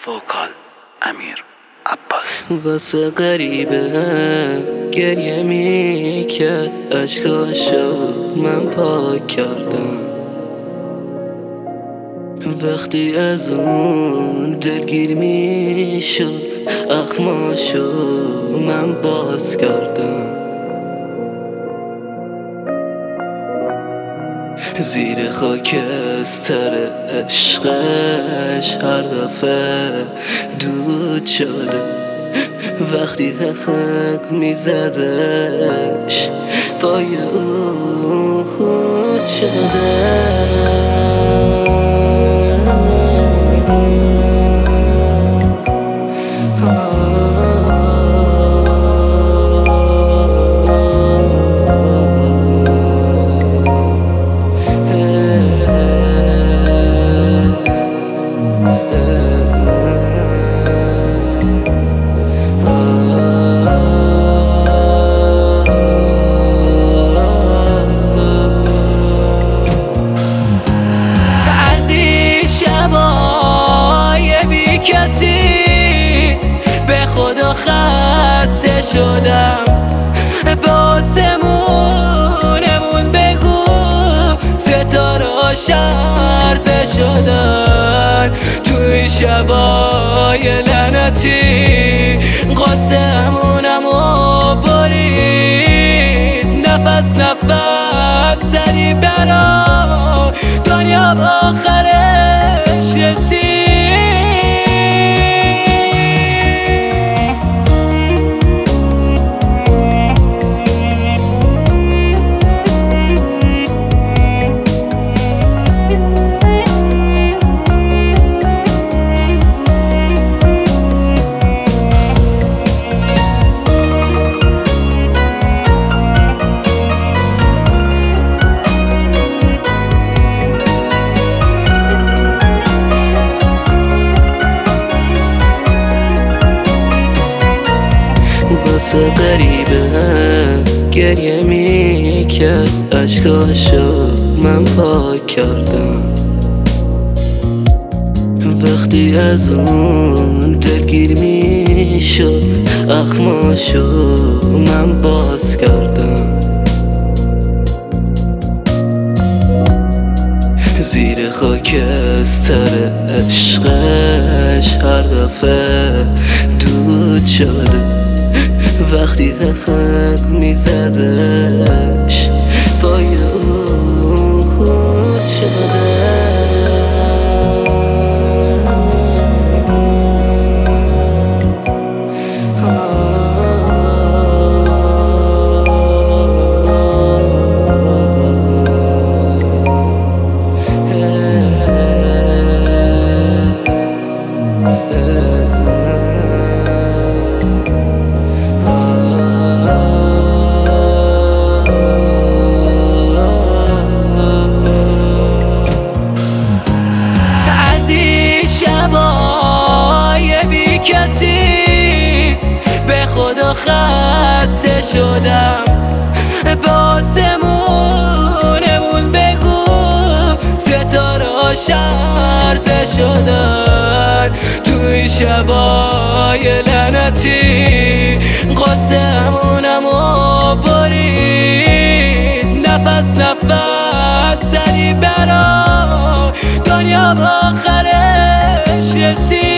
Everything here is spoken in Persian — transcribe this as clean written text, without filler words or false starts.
وکال امیر عباس. واسه غریبه گریه میکرد، اشکاشو من پاک کردم. وقتی از اون دلگیر میشد، اخماشو من باز کردم. زیر خاکستر عشقش هر دفعه دود شده. وقتی حقق میزدش پای او خود شده. به خدا خسته شدم، به آسمونمون بگو ستاره شرطه شدن. توی شبای لعنتی قاسمونمو برید، نفس نفس زدی برا دنیا با آخرش رسید. واسه غریبه گریه میکرد، اشکاشو من پاک کردم. وقتی از اون دلگیر میشد، اخماشو من باز کردم. زیر خاکستر عشقش هر دفعه دود شده. وقتی حقق میزدش پای او خود شده. به خدا خسته شدم، به آسمونمون بگو ستاره شرطه شدن. توی شبای لعنتی قاسمونمو برید، نفس نفس زدی برا دنیا با آخرش رسید.